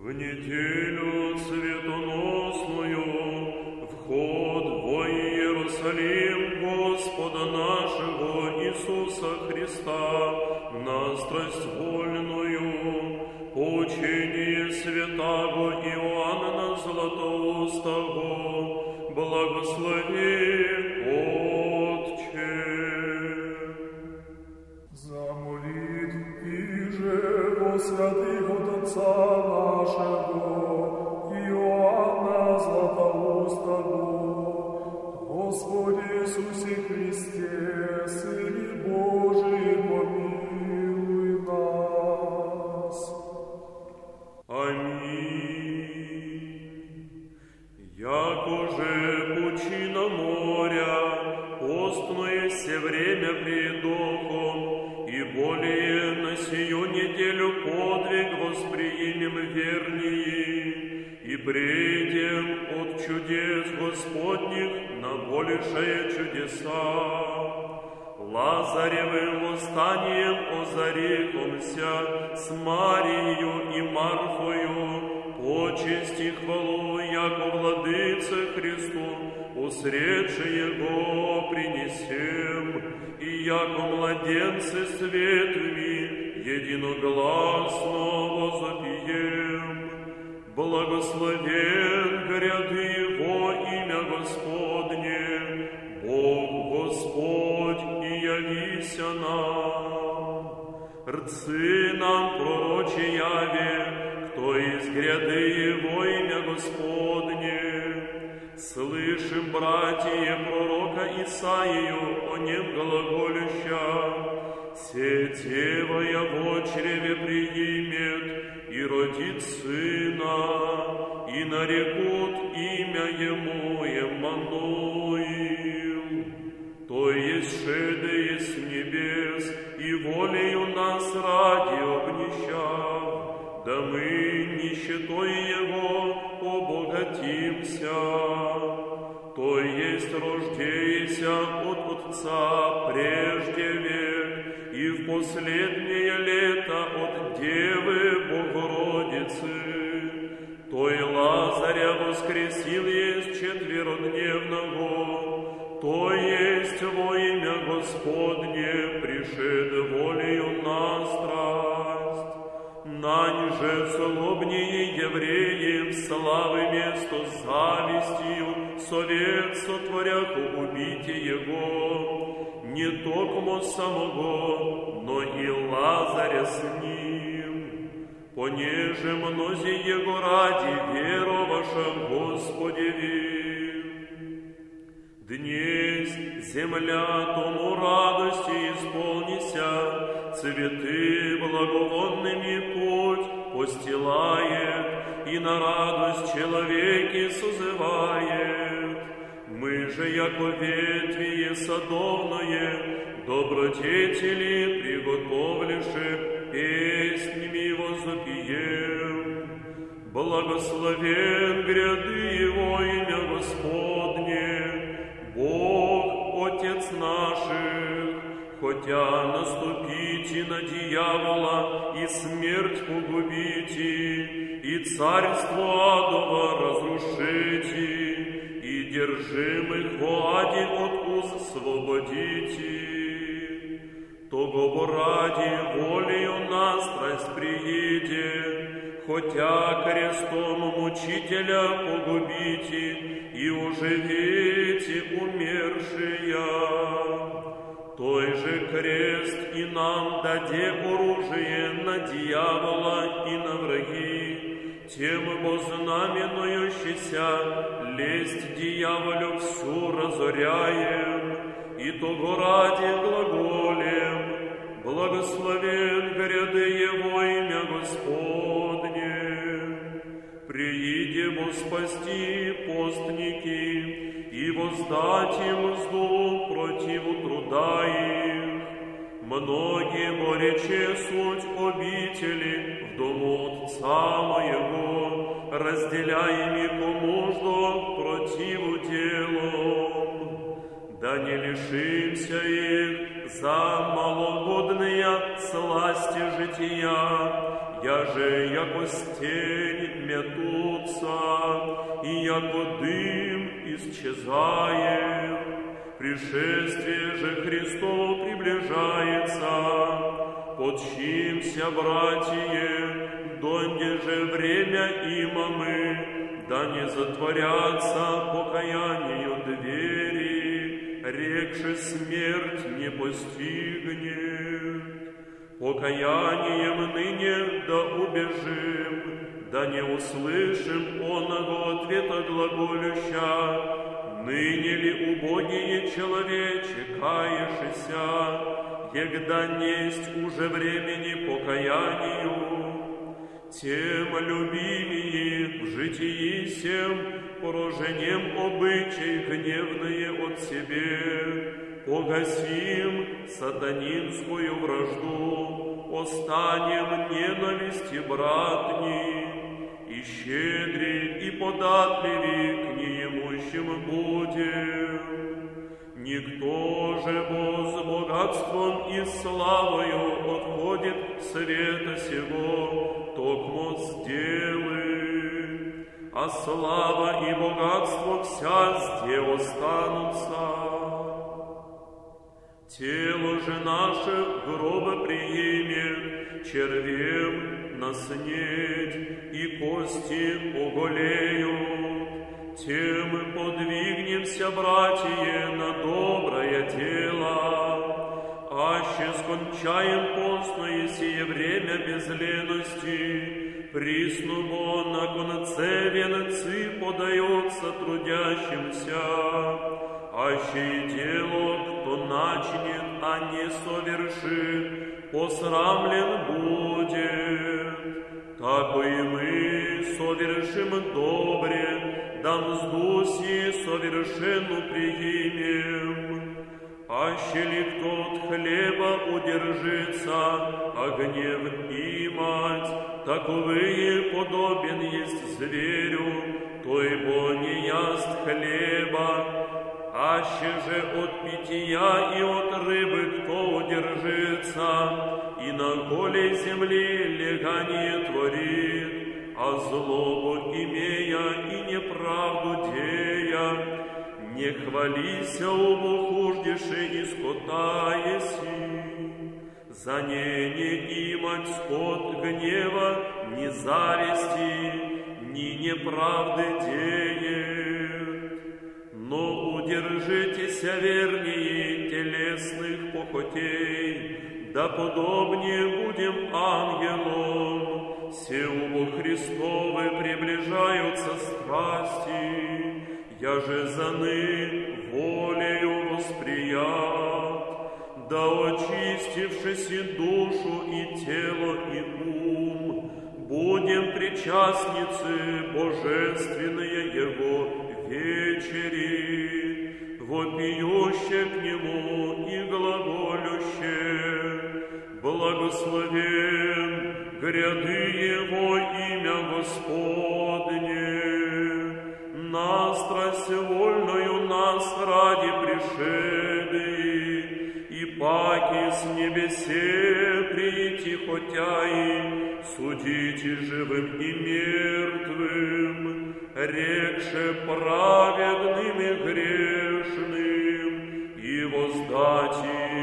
В неделю светоносную вход во Иерусалим Господа нашего Иисуса Христа на страсть вольную, поучение святаго Иоанна Златоустого, благослови, Отче. За молитвы же во святых от Отца нашего Иоанна Златоустого, Господи Иисусе Христе, Сыне Божий, помилуй нас. Аминь. Яко же пучина моря, постное се время пред Духом, и более на сию неделю подвиг восприимем вернее, и предем от чудес Господних на большие чудеса. Лазаревым восстанием озарихомся с Марией и Марфою, почесть и хвалу, яко Владыце Христу, усредши Его принесем, и яко младенцы светлыми единогласно возопием. Благословен гряды Его имя Господне, Бог Господь и явися нам. Рцы нам пророче яви, кто из гряды Его имя Господне. Слышим, братья, пророка Исаию о нем глаголюща: «Се дева его в чреве приимет, и родит сына, и нарекут имя ему Эммануил». То есть шеде с небес, и волею нас ради обнищав, да мы нищетой его обогатимся. То есть рождейся от Отца прежде век, и в последнее лето от Девы Богородицы. Той Лазаря воскресил есть четверодневного, то есть во имя Господне пришед волею на страсть. Нань же злобнее евреев славы место завистью совет сотворях убить его, не токмо самого, но и Лазаря с ним. Понеже мнози его ради вероваша Господеви. Днесь земля тому радости исполнися, цветы благовонными путь постилает, и на радость человеки созывает. Мы же, яко ветви садовное, добродетели приготовливши, песнями возопием. Благословен гряды Его имя Господне, Бог, Отец наших, хотя наступите на дьявола и смерть погубите, и царство адово разрушите, и держимых во аде от уз свободите. Того ради волею на страсть прииде, хотя крестом мучителя погубите, и оживите умершия. Той же крест и нам даде оружие на дьявола и на враги, тем знаменующийся лесть дьяволю всю разоряем, и того ради глаголем: благословен гряды Его имя Господне. Приидемо спасти постники и воздать им мзду противу труда их. Многие борече суть обители в дому Отца моего, разделяеми по мужду противу делом. Да не лишимся их за малогодные сласти жития, я же, яко стень метутся, и яко дым исчезает. Пришествие же Христово приближается. Подчимся, братья, донде же время имамы, да не затворятся покаянию двери, рекши смерть не постигнет. Покаянием ныне да убежим, да не услышим оного ответа глаголюща: ныне ли убогие человече каешься, егда несть уже времени покаянию? Тем любимые в житии сем поражением обычай гневные от себе, погасим сатанинскую вражду, останем ненависти братни, и щедри, и податливи к неимущим будем. Никто же с богатством и славою отходит света сего, токмо сделы, а слава и богатство вся зде останутся. Тело же наше в гробе приимет, червем наснеть, и кости оголеют. Тем подвигнемся, братья, на доброе дело, аще скончаем постное сие время без лености, приснубо на конце венцы подается трудящимся, аще и дело, кто начнет, а не совершит, посрамлен будет. Тако и мы совершим добре, да мзду си совершенну приимем. Аще ли кто от хлеба удержится, а гнев имать, таковые подобен есть зверю, той бо не яст хлеба. Аще же от питья и от рыбы кто удержится, и на голой земли легание творит, а злобу имея и неправду дея, не хвалися обохуждеше и скота еси. За не имать скот гнева, ни зависти, ни неправды деет. Но удержитеся вернее телесных похотей, да подобнее будем ангелам. Сеубо Христовы приближаются страсти, я же заны волею восприят, да очистившись и душу, и тело, и ум, будем причастницы божественные Его вечери, вопиюще к Нему и глаголюще: благословен гряды Его имя Господне, на страсть вольную нас ради пришедший, и паки с небесе прийти хотя и судите живым и мертвым, рекше праведным и грешным, и воздати